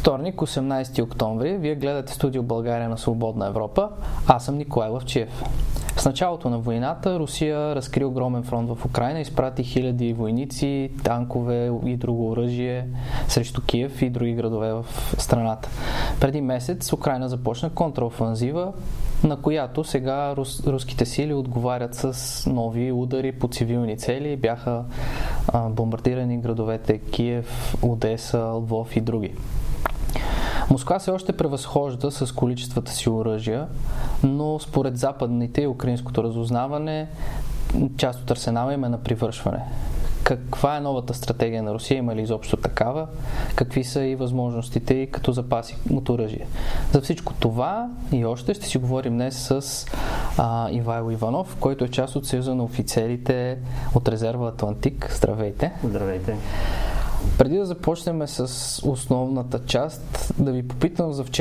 Вторник, 18 октомври. Вие гледате Студио България на Свободна Европа. Аз съм Николай Лъвчиев. С началото на войната Русия разкри огромен фронт в Украйна, изпрати хиляди войници, танкове и друго оръжие срещу Киев и други градове в страната. Преди месец Украйна започна контраофанзива, на която сега руските сили отговарят с нови удари по цивилни цели. Бяха бомбардирани градовете Киев, Одеса, Лвов и други. Москва все още превъзхожда с количествата си оръжия, но според западните и украинското разузнаване част от арсенала им е на привършване. Каква е новата стратегия на Русия? Има ли изобщо такава? Какви са и възможностите и като запаси от оръжие? За всичко това и още ще си говорим днес с Ивайло Иванов, който е част от Съюза на офицерите от резерва Атлантик. Здравейте! Здравейте! Преди да започнем с основната част, да ви попитам за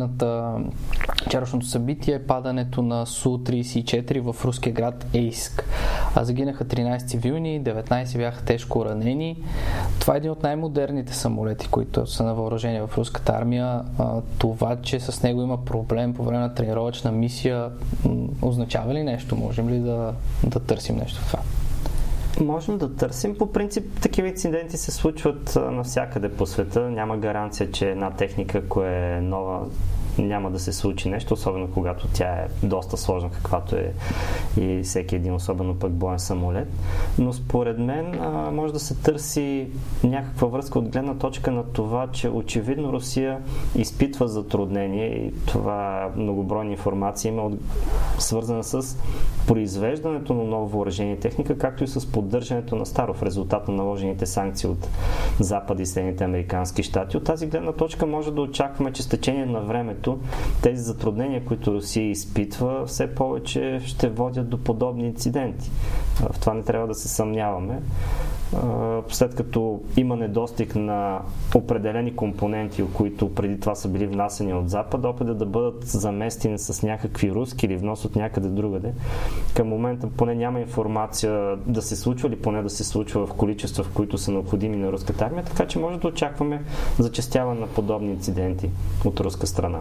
вчерашното събитие, падането на Су-34 в руския град Ейск. Загинаха 13 цивилни, 19 бяха тежко ранени. Това е един от най-модерните самолети, които са на въоръжение в руската армия. Това, че с него има проблем по време на тренировъчна мисия, означава ли нещо? Можем ли да търсим нещо в това? Можем да търсим. По принцип, такива инциденти се случват навсякъде по света. Няма гаранция, че една техника, ако е нова, няма да се случи нещо, особено когато тя е доста сложна, каквато е и всеки един, особено пък боен самолет. Но според мен може да се търси някаква връзка от гледна точка на това, че очевидно Русия изпитва затруднение и това многобройна информация има свързана с произвеждането на ново въоръжение и техника, както и с поддържането на старо в резултат на наложените санкции от Запада и Съединените американски щати. От тази гледна точка може да очакваме, че с течение на времето тези затруднения, които Русия изпитва, все повече ще водят до подобни инциденти. В това не трябва да се съмняваме. След като има недостиг на определени компоненти, които преди това са били внасени от Запада, опитът да бъдат заместени с някакви руски или внос от някъде другаде. Към момента поне няма информация да се случва или поне да се случва в количества, в които са необходими на руската армия, така че може да очакваме зачестяване на подобни инциденти от руска страна.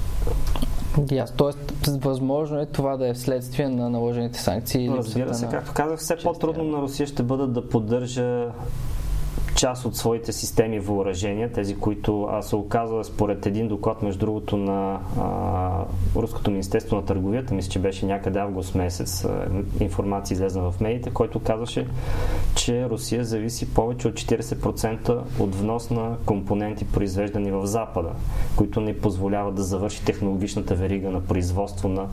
Тоест, възможно е това да е вследствие на наложените санкции. Разбира се, както казах, все по-трудно на Русия ще бъдат да поддържа част от своите системи въоръжения, тези, които се оказва според един доклад, между другото, на Руското министерство на търговията, мисля, че беше някъде август месец, информация излезна в медиите, който казваше, че Русия зависи повече от 40% от внос на компоненти, произвеждани в Запада, които не позволяват да завърши технологичната верига на производство на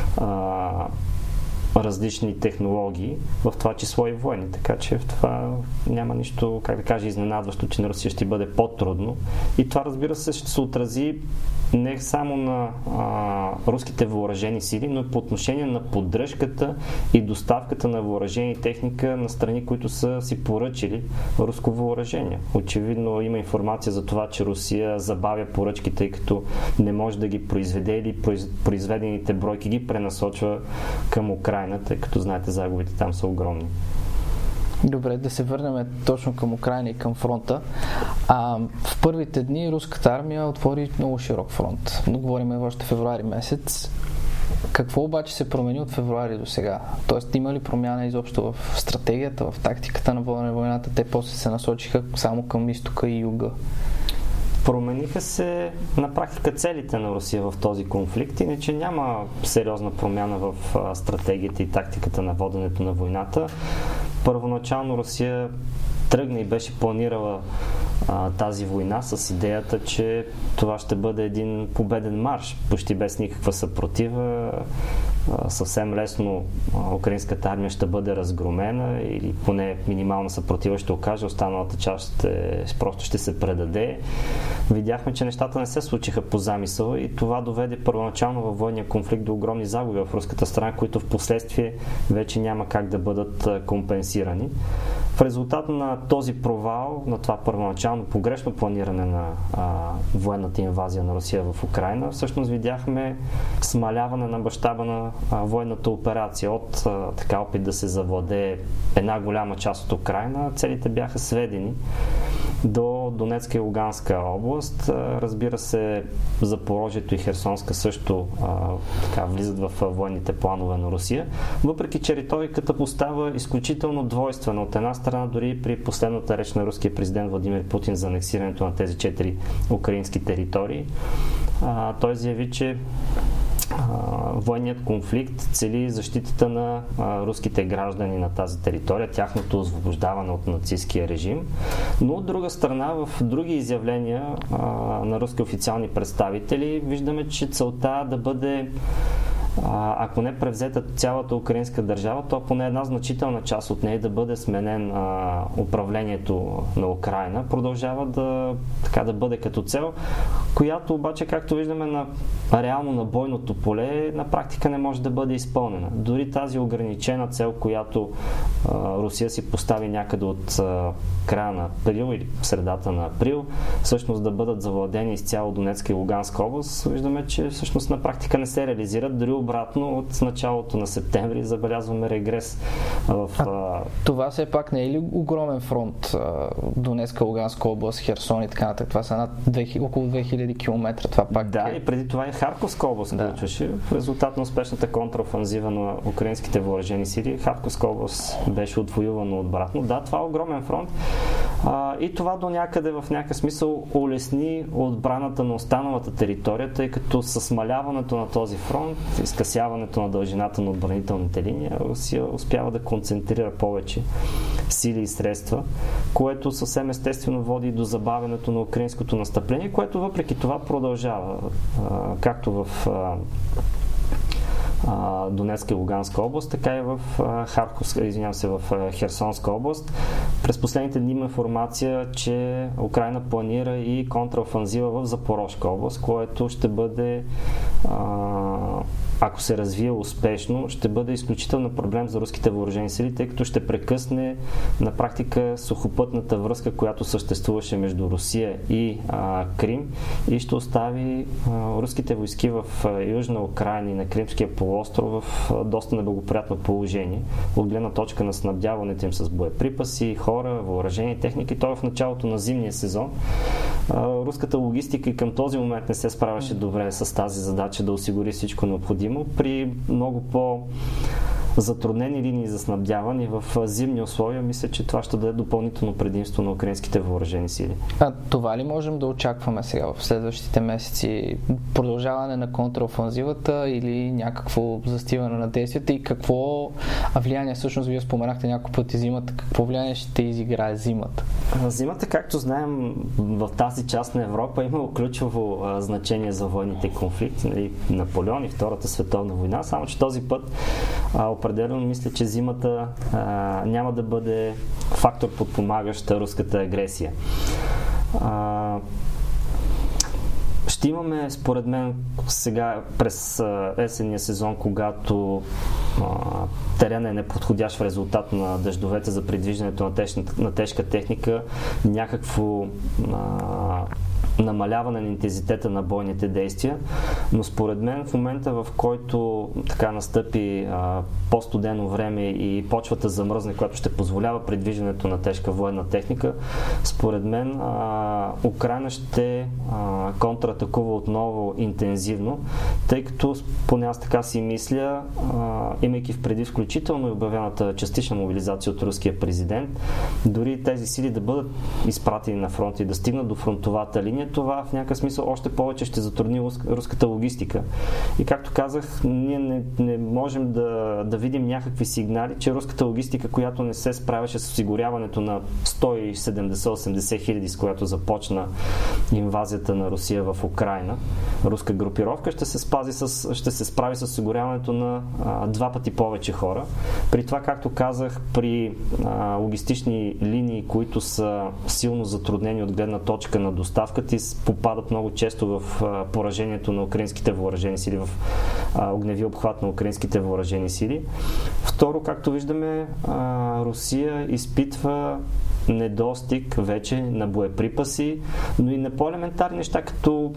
различни технологии, в това число и военни. Така че в това няма нищо, как да кажа, изненадващо, че на Русия ще бъде по-трудно. И това, разбира се, ще се отрази не само на руските въоръжени сили, но и по отношение на поддръжката и доставката на въоръжение и техника на страни, които са си поръчили руско въоръжение. Очевидно има информация за това, че Русия забавя поръчки, тъй като не може да ги произведе или произведените бройки ги пренасочва към Украйна, тъй като, знаете, загубите там са огромни. Добре, да се върнем точно към Украйна и към фронта. В първите дни руската армия отвори много широк фронт. Говорим още февруари месец. Какво обаче се промени от февруари до сега? Тоест, има ли промяна изобщо в стратегията, в тактиката на водене на войната? Те после се насочиха само към изтока и юга. Промениха се на практика целите на Русия в този конфликт, иначе няма сериозна промяна в стратегията и тактиката на воденето на войната. Първоначално Русия тръгна и беше планирала тази война с идеята, че това ще бъде един победен марш, почти без никаква съпротива. Съвсем лесно украинската армия ще бъде разгромена или поне минимална съпротива ще окаже, останалата част просто ще се предаде. Видяхме, че нещата не се случиха по замисъл и това доведе първоначално във военния конфликт до огромни загуби в руската страна, които в последствие вече няма как да бъдат компенсирани. В резултат на този провал, на това първоначално погрешно планиране на военната инвазия на Русия в Украйна, всъщност видяхме смаляване на мащаба на военната операция от опит да се завладее една голяма част от Украйна. Целите бяха сведени до Донецка и Луганска област. Разбира се, Запорожието и Херсонска също влизат в военните планове на Русия, въпреки че риториката постава изключително двойствена. От една страна, дори при последната реч на руския президент Владимир Путин за анексирането на тези 4 украински територии, той заяви, че военният конфликт цели защитата на руските граждани на тази територия, тяхното освобождаване от нацистския режим. Но от друга страна, в други изявления на руски официални представители виждаме, че целта да бъде, ако не превзета цялата украинска държава, то поне една значителна част от нея да бъде сменен управлението на Украйна. Продължава да бъде като цел, която обаче, както виждаме реално на бойното поле, на практика не може да бъде изпълнена. Дори тази ограничена цел, която Русия си постави някъде от края на април или средата на април, всъщност да бъдат завладени изцяло Донецка и Луганска област, виждаме, че всъщност на практика не се реализират. Дори обратно, от началото на септември забелязваме регрес в... Това все пак не е ли огромен фронт? Донецка, Луганска област, Херсон и така нататък. Това са около 2000 км. Това пак и преди това и Харковска област включваше. В резултат на успешната контраофанзива на украинските въоръжени сили, Харковска област беше отвоювана обратно. Да, това е огромен фронт. И това до някъде в някакъв смисъл улесни отбраната на останалата територия, тъй като със смаляването на този фронт, изкъсяването на дължината на отбранителните линии, Русия успява да концентрира повече сили и средства, което съвсем естествено води до забавянето на украинското настъпление, което въпреки това продължава, както в Донецка и Луганска област, така и в в Херсонска област. През последните дни има информация, че Украйна планира и контраофанзива в Запорожка област, което ще бъде, ако се развие успешно, ще бъде изключително проблем за руските въоръжени сили, тъй като ще прекъсне на практика сухопътната връзка, която съществуваше между Русия и Крим, и ще остави руските войски в Южна Украйна и на Кримския полуостров в доста неблагоприятно положение от гледна точка на снабдяването им с боеприпаси, хора, въоръжени техники. Той в началото на зимния сезон руската логистика и към този момент не се справяше добре с тази задача да осигури всичко необходимо при много затруднени линии за снабдяване в зимни условия. Мисля, че това ще даде допълнително предимство на украинските въоръжени сили. Това ли можем да очакваме сега в следващите месеци? Продължаване на контраофанзивата или някакво застиване на действията? И какво влияние, всъщност вие споменахте няколко пъти зимата, какво влияние ще изиграе зимата? Зимата, както знаем, в тази част на Европа имало ключово значение за военните конфликти. Наполеон и Втората световна война, само че този път определено мисля, че зимата няма да бъде фактор подпомагаща руската агресия. Ще имаме, според мен, сега през есенния сезон, когато терена е неподходящ в резултат на дъждовете за придвижването на тежка техника, някакво намаляване на интензитета на бойните действия, но според мен в момента, в който така настъпи по-студено време и почвата замръзне, която ще позволява придвижването на тежка военна техника, според мен Украйна ще контратакува отново интензивно, тъй като поне аз така си мисля, имайки в преди включително и обявената частична мобилизация от руския президент, дори тези сили да бъдат изпратени на фронт и да стигнат до фронтовата линия, това в някакъв смисъл още повече ще затрудни руската логистика. И както казах, ние не можем да видим някакви сигнали, че руската логистика, която не се справяше с осигуряването на 170-80 хиляди, с която започна инвазията на Русия в Украйна, руска групировка, ще се справи с осигуряването на 2 пъти повече хора. При това, както казах, при логистични линии, които са силно затруднени от гледна точка на доставката, попадат много често в поражението на украинските въоръжени сили, в огневия обхват на украинските въоръжени сили. Второ, както виждаме, Русия изпитва недостиг вече на боеприпаси, но и на по-елементарни неща, като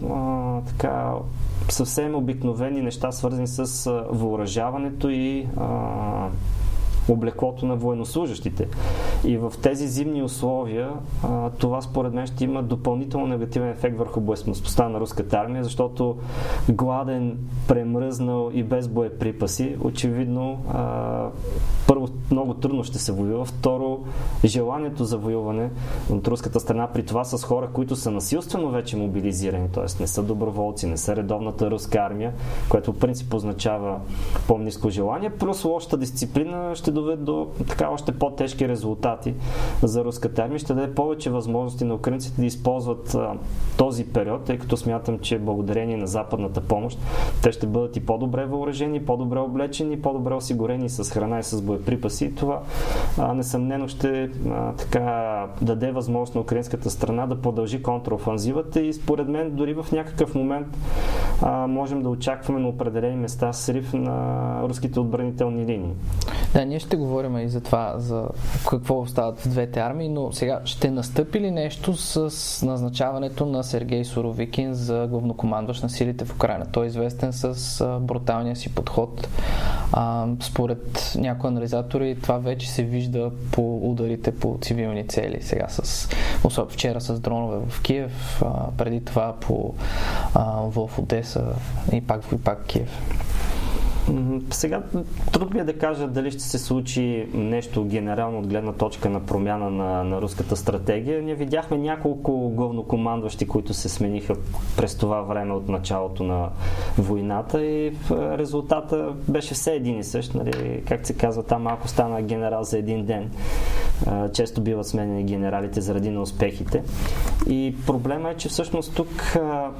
съвсем обикновени неща, свързани с въоръжаването и облеклото на военнослужащите. И в тези зимни условия това според мен ще има допълнително негативен ефект върху боеспособността на руската армия, защото гладен, премръзнал и без боеприпаси, очевидно първо много трудно ще се воюва, второ желанието за воюване от руската страна, при това с хора, които са насилствено вече мобилизирани, т.е. не са доброволци, не са редовната руска армия, което в принцип означава по-ниско желание, плюс лошата дисциплина ще доведе до така още по-тежки резултати за руската армия, ще даде повече възможности на украинците да използват този период, тъй като смятам, че благодарение на западната помощ те ще бъдат и по-добре въоръжени, по-добре облечени, по-добре осигурени с храна и с боеприпаси. И това несъмнено ще така даде възможност на украинската страна да продължи контраофанзивата и според мен дори в някакъв момент можем да очакваме на определени места срив на руските отбранителни линии. Да, ние ще говорим и за това, за какво стават в двете армии, но сега ще настъпи ли нещо с назначаването на Сергей Суровикин за главнокомандващ на силите в Украйна? Той е известен с бруталния си подход. Според някои анализатори това вече се вижда по ударите по цивилни цели. Сега особено вчера с дронове в Киев, преди това в Одеса и пак Киев. Сега трудно е да кажа дали ще се случи нещо генерално от гледна точка на промяна на руската стратегия. Ние видяхме няколко главнокомандващи, които се смениха през това време от началото на войната и резултата беше все един и същ. Нали? Как се казва, там малко стана генерал за един ден. Често биват сменени генералите заради неуспехите. И проблема е, че всъщност тук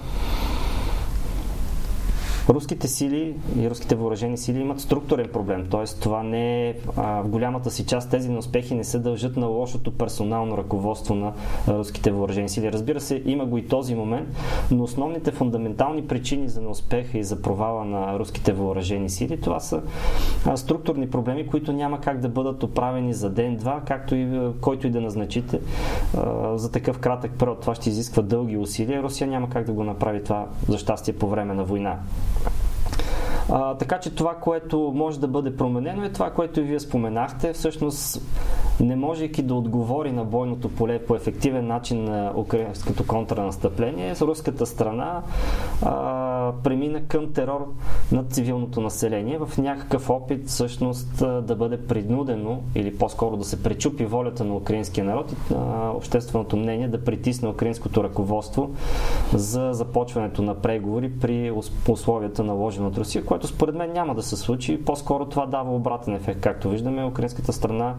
руските сили и руските въоръжени сили имат структурен проблем, т.е. това не е в голямата си част тези неуспехи не се дължат на лошото персонално ръководство на руските въоръжени сили. Разбира се, има го и този момент, но основните фундаментални причини за неуспеха и за провала на руските въоръжени сили, това са структурни проблеми, които няма как да бъдат оправени за ден-два, както и който и да назначите за такъв кратък период. Това ще изисква дълги усилия. Русия няма как да го направи това, за щастие, по време на война. Така че това, което може да бъде променено, е това, което и вие споменахте. Всъщност, не можейки да отговори на бойното поле по ефективен начин на украинското контранастъпление, руската страна премина към терор над цивилното население в някакъв опит всъщност да бъде принудено или по-скоро да се пречупи волята на украинския народ и общественото мнение да притисне украинското ръководство за започването на преговори при условията наложени от Русия, което според мен няма да се случи. По-скоро това дава обратен ефект. Както виждаме, украинската страна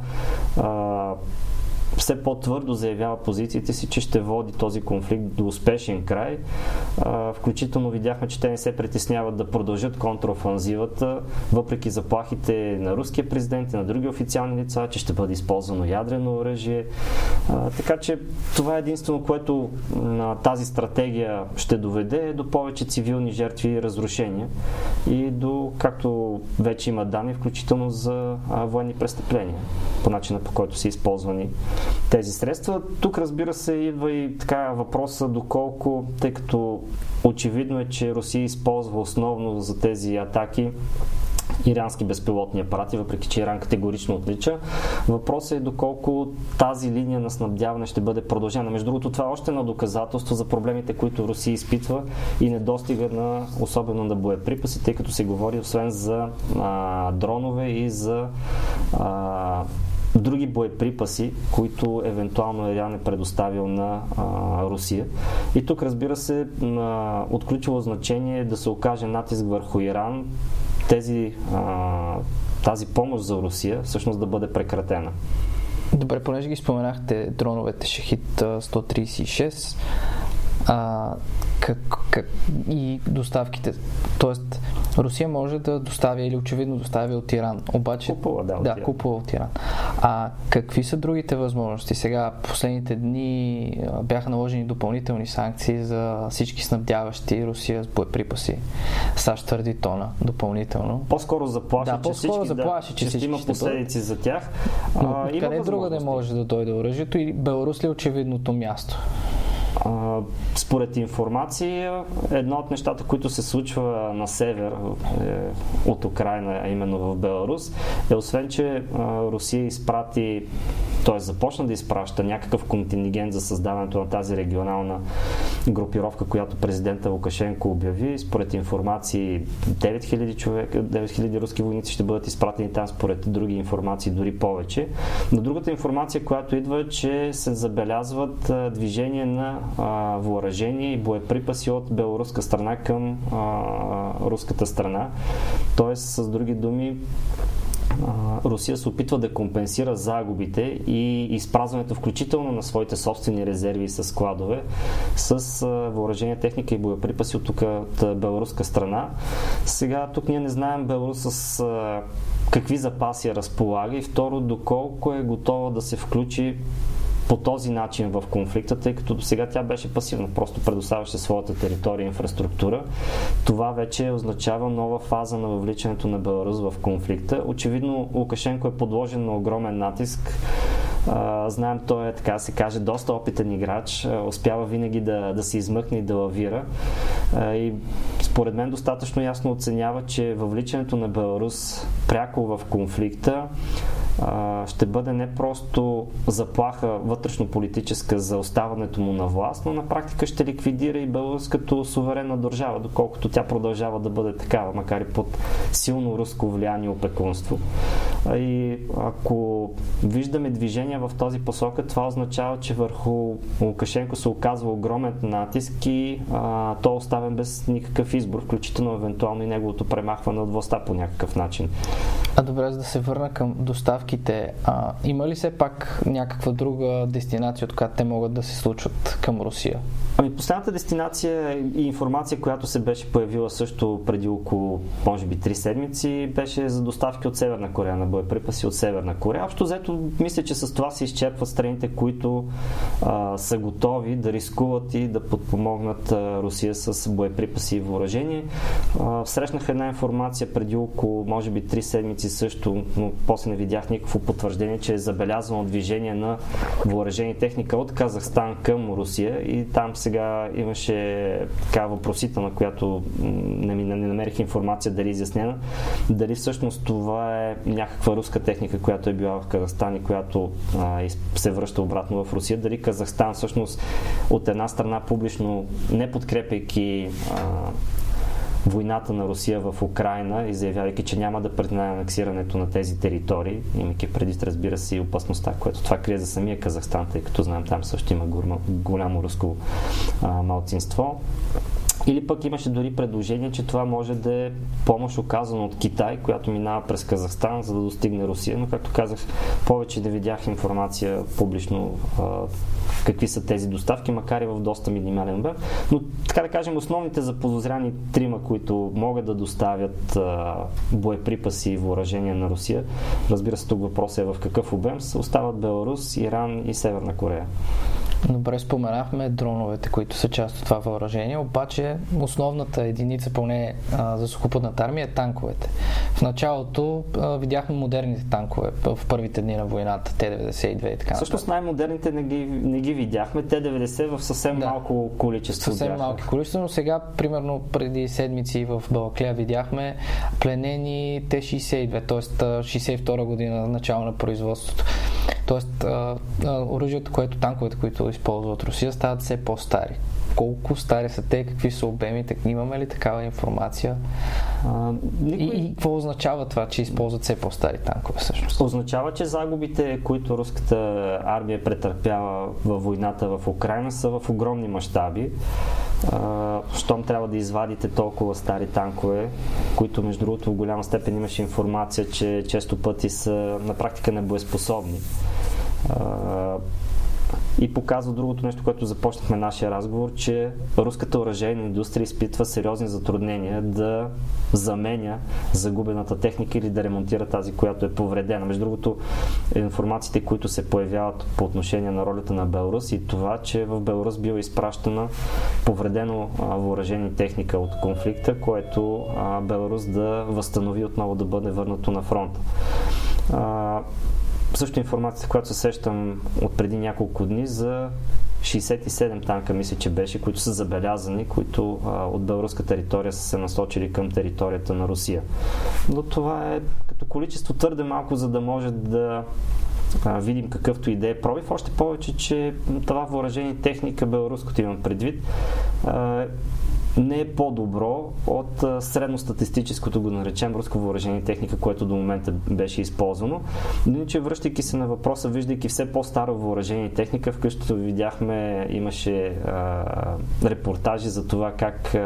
все по-твърдо заявява позициите си, че ще води този конфликт до успешен край. Включително видяхме, че те не се притесняват да продължат контраофанзивата, въпреки заплахите на руския президент и на други официални лица, че ще бъде използвано ядрено оръжие. Така че това е единствено, което тази стратегия ще доведе до повече цивилни жертви и разрушения и до, както вече има данни, включително за военни престъпления, по начина, по който са използвани тези средства. Тук, разбира се, идва и така въпроса доколко, тъй като очевидно е, че Русия използва основно за тези атаки ирански безпилотни апарати, въпреки че Иран категорично отлича. Въпросът е доколко тази линия на снабдяване ще бъде продължена. Между другото, това е още едно доказателство за проблемите, които Русия изпитва и недостига на, особено на боеприпаси, тъй като се говори освен за дронове и за други боеприпаси, които евентуално Иран е предоставил на Русия. И тук, разбира се, от ключово значение е да се окаже натиск върху Иран тази помощ за Русия всъщност да бъде прекратена. Добре, понеже ги споменахте дроновете Шахид 136 и доставките. Тоест, Русия може да доставя или очевидно доставя от Иран. Обаче, купува от Иран. Какви са другите възможности? Сега, последните дни бяха наложени допълнителни санкции за всички снабдяващи Русия с боеприпаси. САЩ твърди тона допълнително. По-скоро заплаши, че ще има последици за тях. Но къде друга да може да дойде оръжието и Беларус ли е очевидното място? Според информация, едно от нещата, които се случва на север от Украйна, а именно в Беларус, е освен, че Русия започна да изпраща някакъв контингент за създаването на тази регионална групировка, която президента Лукашенко обяви. Според информации 9000 руски войници ще бъдат изпратени там, според други информации дори повече. Но другата информация, която идва, е, че се забелязват движение на въоръжение и боеприпаси от белоруска страна към руската страна. Тоест, с други думи, Русия се опитва да компенсира загубите и изпразването включително на своите собствени резерви с складове с въоръжение, техника и боеприпаси от белоруска страна. Сега тук ние не знаем Беларус с какви запаси разполага и второ, доколко е готова да се включи по този начин в конфликта, тъй като до сега тя беше пасивна, просто предоставяше своята територия и инфраструктура. Това вече означава нова фаза на въвличането на Беларус в конфликта. Очевидно Лукашенко е подложен на огромен натиск. Знаем, той е, така да се каже, доста опитен играч, успява винаги да се измъкне и да лавира. И според мен достатъчно ясно оценява, че въвличането на Беларус пряко в конфликта ще бъде не просто заплаха вътрешно-политическа за оставането му на власт, но на практика ще ликвидира и Беларус като суверенна държава, доколкото тя продължава да бъде такава, макар и под силно руско влияние и опекунство. И ако виждаме движение в този посока, това означава, че върху Лукашенко се оказва огромен натиск и той е оставен без никакъв избор, включително евентуално и неговото премахване от властта по някакъв начин. Добре, за да се върна към доставките, има ли все пак някаква друга дестинация, от която те могат да се случват към Русия? Последната дестинация и информация, която се беше появила също преди около, може би, 3 седмици, беше за доставки от Северна Корея, на боеприпаси от Северна Корея. Общо взето, мисля, че с това се изчерпват страните, които са готови да рискуват и да подпомогнат Русия с боеприпаси и въоръжение. Срещнах една информация преди около, може би, 3 седмици също, но после не видях никакво потвърждение, че е забелязвано движение на въоръжение техника от Казахстан към Русия и там сега имаше така въпросителна, която не намерих информация дали изяснена, дали всъщност това е някаква руска техника, която е била в Казахстан и която се връща обратно в Русия, дали Казахстан всъщност от една страна публично не подкрепяйки войната на Русия в Украйна и заявявайки, че няма да признае анексирането на тези територии, имайки предвид, разбира се, и опасността, което това крие за самия Казахстан, тъй като знаем, там също има голямо руско малцинство. Или пък имаше дори предложение, че това може да е помощ оказана от Китай, която минава през Казахстан, за да достигне Русия. Но, както казах, повече не видях информация публично какви са тези доставки, макар и в доста минимален обем. Но, така да кажем, основните заподозряни трима, които могат да доставят боеприпаси и въоръжения на Русия, разбира се, тук въпросът е в какъв обем, остават Беларус, Иран и Северна Корея. Добре, споменахме дроновете, които са част от това въоръжение, обаче основната единица, поне за сухопътната армия, е танковете. В началото видяхме модерните танкове в първите дни на войната, Т-92 и така нататък. Всъщност най-модерните не ги видяхме, Т-90 в съвсем малко количество. Съвсем малко количество, но сега, примерно преди седмици в Балаклея видяхме пленени Т-62, т.е. 62 година начало на производството. Тоест, оръжието, танковете, които използват Русия, стават все по-стари. Колко стари са те, какви са обемите, имаме ли такава информация? И какво означава това, че използват все по-стари танкове всъщност? Означава, че загубите, които руската армия претърпява във войната в Украйна, са в огромни мащаби. Щом трябва да извадите толкова стари танкове, които между другото в голяма степен имаше информация, че често пъти са на практика небоеспособни. И показва другото нещо, което започнахме нашия разговор, че руската оръжейна индустрия изпитва сериозни затруднения да заменя загубената техника или да ремонтира тази, която е повредена. Между другото, информациите, които се появяват по отношение на ролята на Беларус и това, че в Беларус била изпращана повредено въоръжение техника от конфликта, което Беларус да възстанови отново да бъде върнато на фронта. Също информацията, която се сещам от преди няколко дни за 67 танка, мисля, че беше, които са забелязани, които от белоруска територия са се насочили към територията на Русия. Но това е като количество твърде малко, за да може да видим какъвто и да е пробив. Още повече, че това въоръжение техника, белоруското имам предвид, не е по-добро от средностатистическото, го наречем, руско въоръжение техника, което до момента беше използвано. Но иначе, връщайки се на въпроса, виждайки все по-старо въоръжение техника, вкъщи видяхме, имаше репортажи за това как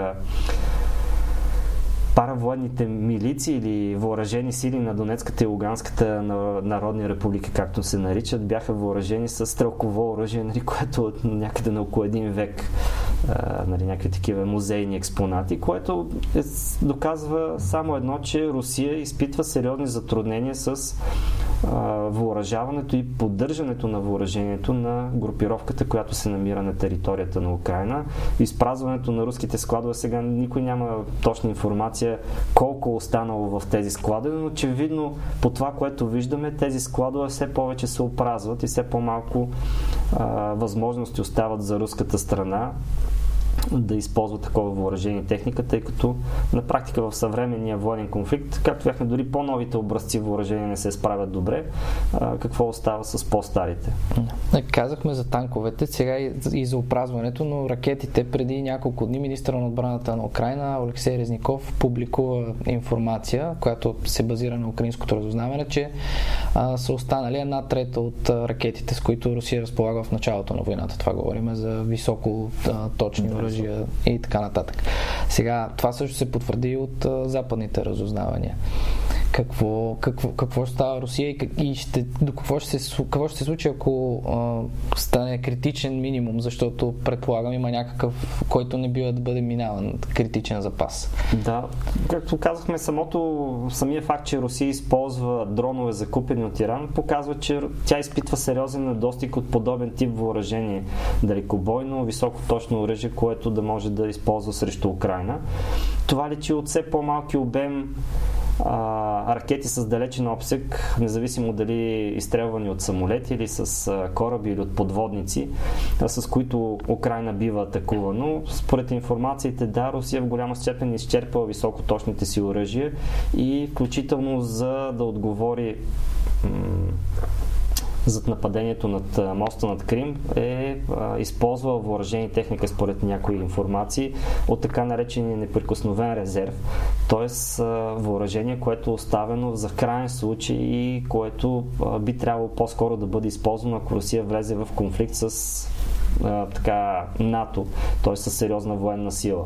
паравоенните милиции или въоръжени сили на Донецката и Луганската народни републики, както се наричат, бяха въоръжени с стрелково оръжие, нали, което от някъде на около един век, нали, някакви такива музейни експонати, което доказва само едно, че Русия изпитва сериозни затруднения с въоръжаването и поддържането на въоръжението на групировката, която се намира на територията на Украйна. Изпразването на руските складове, сега никой няма точна информация колко останало в тези складове, но очевидно по това, което виждаме, тези складове все повече се опразват и все по-малко възможности остават за руската страна да използва такова въоръжение и техника, тъй като на практика в съвременния военен конфликт, както бяхме, дори по-новите образци въоръжения не се справят добре, какво остава с по-старите? Казахме за танковете, сега и за опразването, но ракетите, преди няколко дни министър на отбраната на Украйна Олексей Резников публикува информация, която се базира на украинското разузнаване, че са останали 1/3 от ракетите, с които Русия разполага в началото на войната. Това говорим за високо точни оръжия и така нататък. Сега, това също се потвърди от западните разузнавания. Какво ще става Русия и какво ще се случи, ако стане критичен минимум, защото предполагам има някакъв, който не бива да бъде минаван, критичен запас. Да, както казахме, самия факт, че Русия използва дронове закупени от Иран, показва, че тя изпитва сериозен недостиг от подобен тип въоръжение, далекобойно, високоточно оръжие, което да може да използва срещу Украйна. Това личи от все по-малки обем ракети с далечен обсек, независимо дали изстрелвани от самолети или с кораби или от подводници, с които Украйна бива атакувано. Според информациите, да, Русия в голяма степен изчерпва високоточните си оръжия и включително за да отговори зад нападението над моста над Крим използва въоръжени техника, според някои информации, от така наречения неприкосновен резерв, т.е. въоръжение, което е оставено за крайен случай и което би трябвало по-скоро да бъде използвано, ако Русия влезе в конфликт с НАТО, т.е. с сериозна военна сила.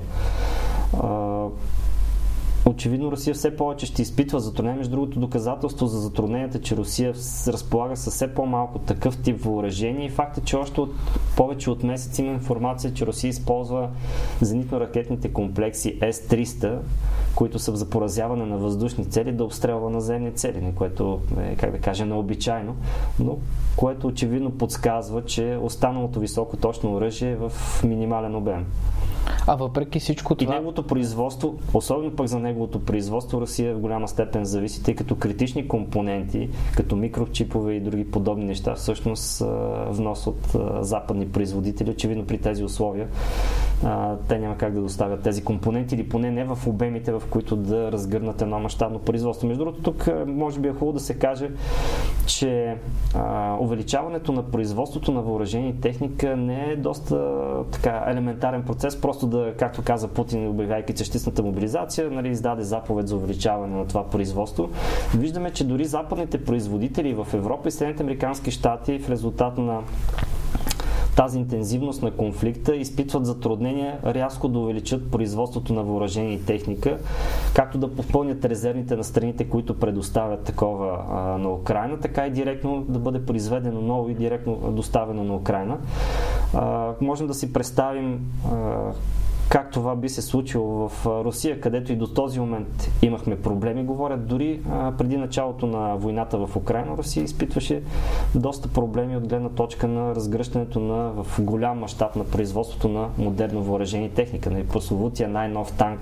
Очевидно Русия все повече ще изпитва затруднения. Между другото, доказателство за затрудненията, че Русия разполага с все по-малко такъв тип въоръжение и факта, че още повече от месец има информация, че Русия използва зенитно-ракетните комплекси С-300, които са за поразяване на въздушни цели, да обстрелва наземни цели, което е, необичайно, но което очевидно подсказва, че останалото високоточно оръжие е в минимален обем. А въпреки всичко това... И неговото производство, особено пък за неговото производство, Русия в голяма степен зависи, тъй като критични компоненти, като микрочипове и други подобни неща, всъщност внос от западни производители. Очевидно при тези условия те няма как да доставят тези компоненти или поне не в обемите, в които да разгърнат едно мащабно производство. Между другото, тук може би е хубаво да се каже, че увеличаването на производството на въоръжение и техника не е доста елементарен процес, просто да, както каза Путин, обявяйки частичната мобилизация, издаде заповед за увеличаване на това производство. Виждаме, че дори западните производители в Европа и Съединените американски щати в резултат на тази интензивност на конфликта изпитват затруднения рязко да увеличат производството на въоръжение и техника, както да попълнят резервните на страните, които предоставят такова на Украйна, така и директно да бъде произведено ново и директно доставено на Украйна. Можем да си представим как това би се случило в Русия, където и до този момент имахме проблеми. Говорят дори преди началото на войната в Украйна, Русия изпитваше доста проблеми от гледна точка на разгръщането в голям мащаб на производството на модерно въоръжение и техника. Прословутия най-нов танк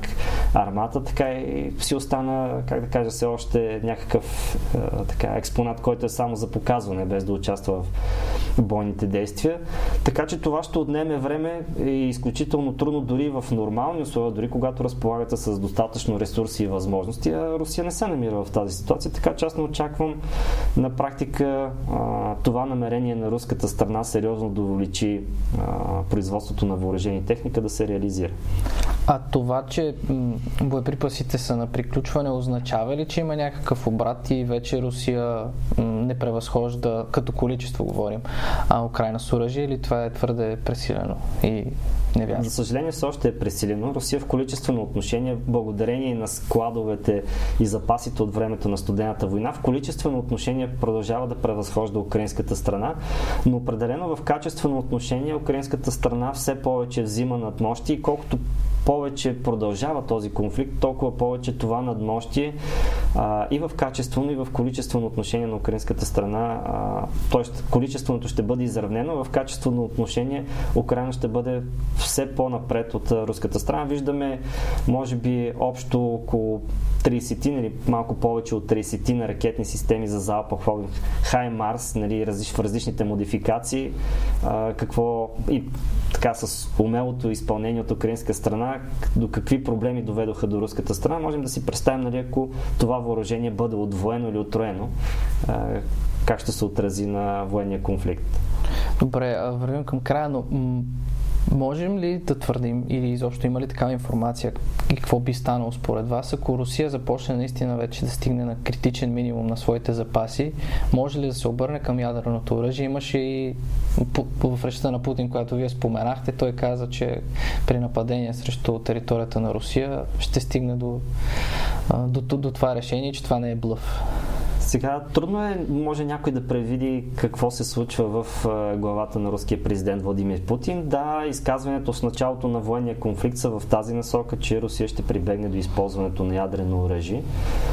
армата, така и си остана, как да кажа, все още някакъв експонат, който е само за показване, без да участва в бойните действия. Така че това ще отнеме време и изключително трудно дори в нормални условия, дори когато разполагате с достатъчно ресурси и възможности, а Русия не се намира в тази ситуация, така че аз не очаквам на практика това намерение на руската страна сериозно да увеличи производството на въоръжени техника да се реализира. А това, че боеприпасите са на приключване, означава ли, че има някакъв обрат и вече Русия не превъзхожда, като количество говорим, Украйна с оръжие, или това е твърде пресилено и невярно? За съжаление все още е пресилено. Русия в количествено отношение, благодарение на складовете и запасите от времето на студената война, в количествено отношение продължава да превъзхожда украинската страна, но определено в качествено отношение украинската страна все повече взима надмощие и колкото повече продължава този конфликт, толкова повече това надмощие и в качествено, и в количествено отношение на украинската страна, т.е. количественото ще бъде изравнено, в качествено отношение Украйна ще бъде все по-напред от руската страна. Виждаме, може би, общо около 30 или малко повече от 30 на ракетни системи за залпов огън, Хаймарс, нали, в различните модификации, какво и така с умелото изпълнение от украинска страна, до какви проблеми доведоха до руската страна, можем да си представим, нали, ако това въоръжение бъде удвоено или утроено, как ще се отрази на военния конфликт. Добре, вървим към края, но можем ли да твърдим или изобщо има ли такава информация и какво би станало според вас, ако Русия започне наистина вече да стигне на критичен минимум на своите запаси, може ли да се обърне към ядреното оръжие? Имаше и в речта на Путин, която вие споменахте, той каза, че при нападение срещу територията на Русия ще стигне до това решение, че това не е блъф. Сега трудно е, може някой да предвиди какво се случва в главата на руския президент Владимир Путин. Да, изказването с началото на военния конфликт са в тази насока, че Русия ще прибегне до използването на ядрено оръжие.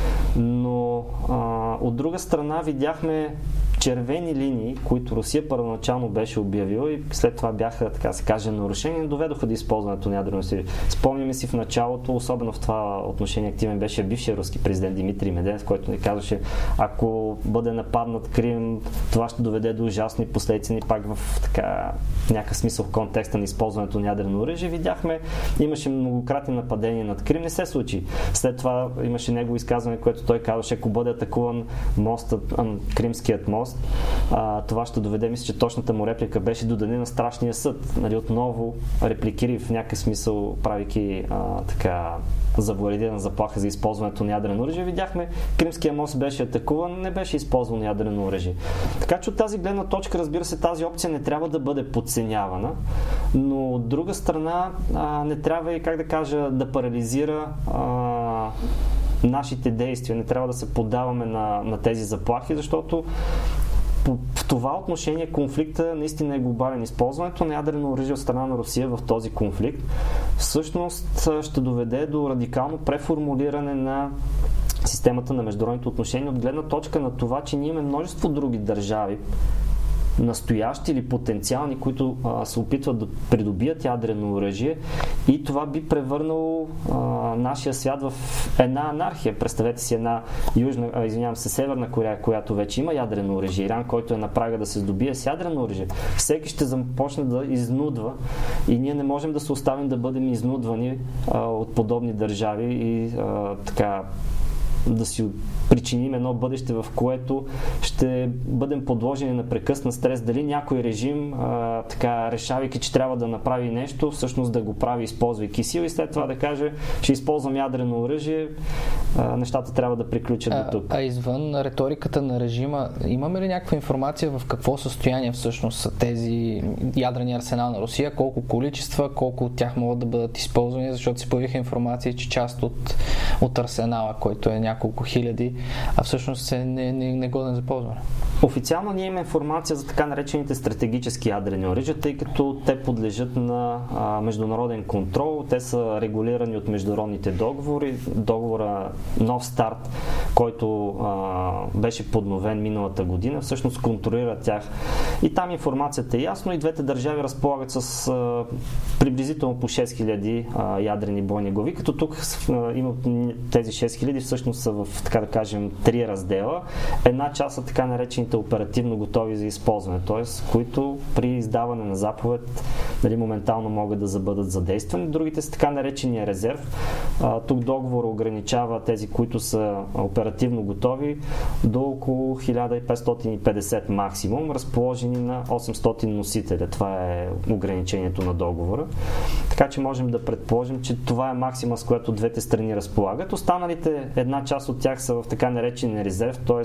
Но от друга страна видяхме червени линии, които Русия първоначално беше обявила и след това бяха, така се каже, нарушени, доведоха до използването на ядрено оръжие. Спомняме си в началото, особено в това отношение активен беше бившия руски президент Дмитрий Медведев, който ни казваше, ако бъде нападнат Крим, това ще доведе до ужасни последици, ни пак в така някакъв смисъл в контекста на използването на ядрено оръжие. Видяхме, имаше многократни нападения над Крим, не се случи. След това имаше негово изказване, което той казваше, ако бъде атакуван Кримският мост, това ще доведе, мисля, че точната му реплика беше до деня на страшния съд. Нали, отново репликири в някакъв смисъл, правейки така завуалирана заплаха за използването на ядрено оръжие. Видяхме, Кримския мост беше атакуван, не беше използвано ядрено оръжие. Така че от тази гледна точка, разбира се, тази опция не трябва да бъде подценявана, но от друга страна не трябва и, как да кажа, да парализира нашите действия. Не трябва да се поддаваме на тези заплахи, защото в това отношение конфликта наистина е глобален. Използването на ядрено оръжие от страна на Русия в този конфликт всъщност ще доведе до радикално преформулиране на системата на международните отношения от гледна точка на това, че ние имаме множество други държави, настоящи или потенциални, които се опитват да придобият ядрено оръжие и това би превърнало нашия свят в една анархия. Представете си една Северна Корея, която вече има ядрено оръжие, Иран, който е на прага да се здобие с ядрено оръжие. Всеки ще започне да изнудва и ние не можем да се оставим да бъдем изнудвани от подобни държави и така да си причиним едно бъдеще, в което ще бъдем подложени на прекъснат стрес. Дали някой режим, така, решавайки, че трябва да направи нещо, всъщност да го прави, използвайки сила и след това да каже, ще използвам ядрено оръжие, нещата трябва да приключат до тук. А извън риториката на режима, имаме ли някаква информация в какво състояние всъщност са тези ядрени арсенал на Русия, колко количества, колко от тях могат да бъдат използвани, защото се появиха информации, че част от арсенала, който е няколко хиляди, а всъщност е негоден за ползване. Официално ние имаме информация за така наречените стратегически ядрени оръжия, тъй като те подлежат на международен контрол. Те са регулирани от международните договори. Договора Нов старт, който беше подновен миналата година, всъщност контролира тях. И там информацията е ясно. И двете държави разполагат с приблизително по 6000 ядрени бойни глави, като тук има тези 6000 всъщност са в, така да кажем, 3 раздела. Една част са така наречените оперативно готови за използване, т.е. които при издаване на заповед моментално могат да бъдат задействани. Другите са така наречения резерв. Тук договор ограничава тези, които са оперативно готови до около 1550 максимум, разположени на 800 носителя. Това е ограничението на договора. Така че можем да предположим, че това е максима, с което двете страни разполагат. Останалите, една част от тях са в така наречения резерв, т.е.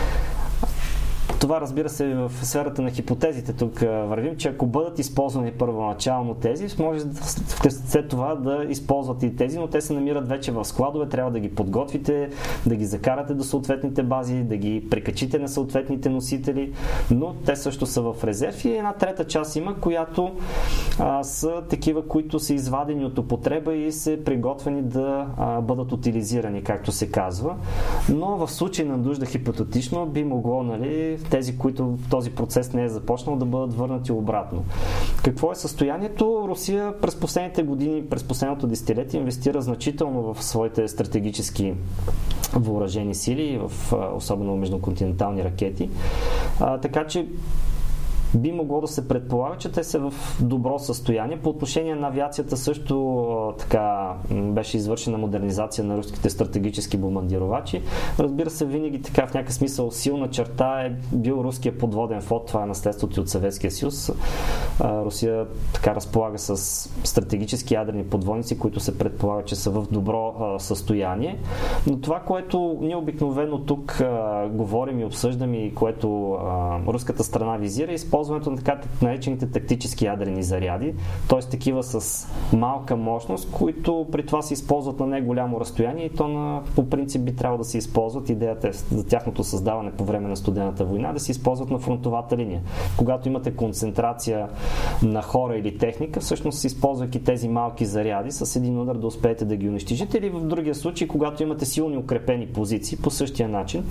това, разбира се, в сферата на хипотезите тук вървим, че ако бъдат използвани първоначално тези, може след това да използват и тези, но те се намират вече в складове, трябва да ги подготвите, да ги закарате до съответните бази, да ги прикачите на съответните носители, но те също са в резерв. И една трета част има, която са такива, които са извадени от употреба и са приготвени да бъдат утилизирани, както се казва. Но в случай на нужда хипотетично би могло, тези, които този процес не е започнал, да бъдат върнати обратно. Какво е състоянието? Русия през последните години, през последното десетилетие инвестира значително в своите стратегически въоръжени сили, особено междуконтинентални ракети. Така че би могло да се предполага, че те са в добро състояние. По отношение на авиацията също така беше извършена модернизация на руските стратегически бомбардировачи. Разбира се, винаги така в някакъв смисъл силна черта е бил руския подводен флот. Това е наследството от Съветския съюз. Русия така разполага с стратегически ядрени подводници, които се предполага, че са в добро състояние. Но това, което ние обикновено тук говорим и обсъждаме и което руската страна визира, използването на така наречените тактически ядрени заряди, т.е. такива с малка мощност, които при това се използват на неголямо разстояние и то по принцип би трябвало да се използват. Идеята е за тяхното създаване по време на студената война да се използват на фронтовата линия. Когато имате концентрация на хора или техника, всъщност използвайки тези малки заряди с един удар да успеете да ги унищожите, или в другия случай, когато имате силни укрепени позиции по същия начин.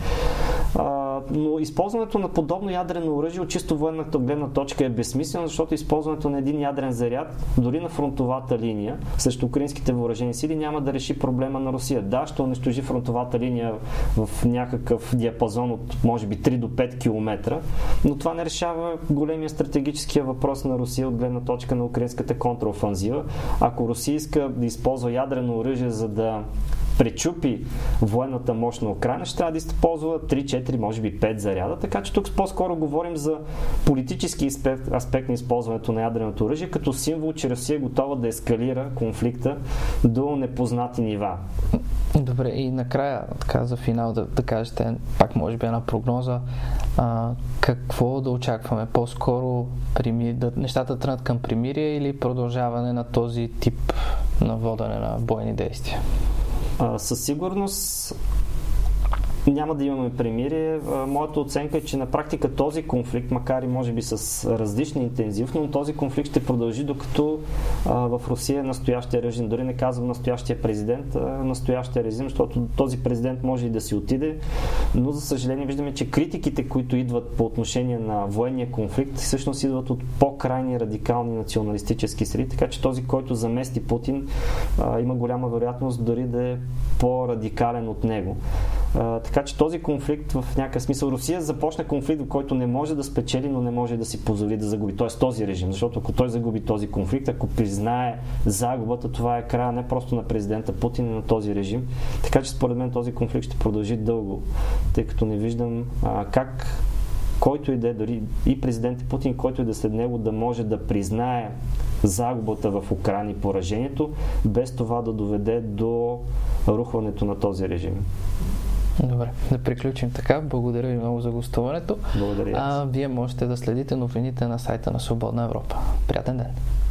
Но използването на подобно ядрено оръжие от чисто военната гледна точка е безсмислено, защото използването на един ядрен заряд дори на фронтовата линия срещу украинските въоръжени сили няма да реши проблема на Русия. Да, ще унищожи фронтовата линия в някакъв диапазон от може би 3 до 5 км, но това не решава големия стратегическия въпрос на Русия от гледна точка на украинската контраофанзива. Ако Русия иска да използва ядрено оръжие, за да пречупи военната мощ на Украйна, ще трябва да използва 3, 4, може би 5 заряда, така че тук по-скоро говорим за политически аспект на използването на ядреното оръжие, като символ, че Русия е готова да ескалира конфликта до непознати нива. Добре, и накрая, така за финал да кажете, пак може би една прогноза, какво да очакваме? По-скоро нещата тръгнат към примирие или продължаване на този тип на водене на бойни действия? Със сигурност няма да имаме примирие. Моята оценка е, че на практика този конфликт, макар и може би с различна интензивност, но този конфликт ще продължи докато в Русия е настоящия режим. Дори не казвам настоящия президент, настоящия режим, защото този президент може и да си отиде, но за съжаление виждаме, че критиките, които идват по отношение на военния конфликт, всъщност идват от по-крайни радикални националистически среди, така че този, който замести Путин, има голяма вероятност дори да е по-радикален от него. Така че този конфликт в някакъв смисъл, Русия започна конфликт, в който не може да спечели, но не може да си позволи да загуби. Т.е. този режим, защото ако той загуби този конфликт, ако признае загубата, това е края не просто на президента Путин, но на този режим. Така че според мен този конфликт ще продължи дълго, тъй като не виждам как който и да е, дори и президент Путин, който и да след него, да може да признае загубата в Украйна и поражението, без това да доведе до рухването на този режим. Добре, да приключим така. Благодаря ви много за гостуването. Благодаря. Вие можете да следите новините на сайта на Свободна Европа. Приятен ден!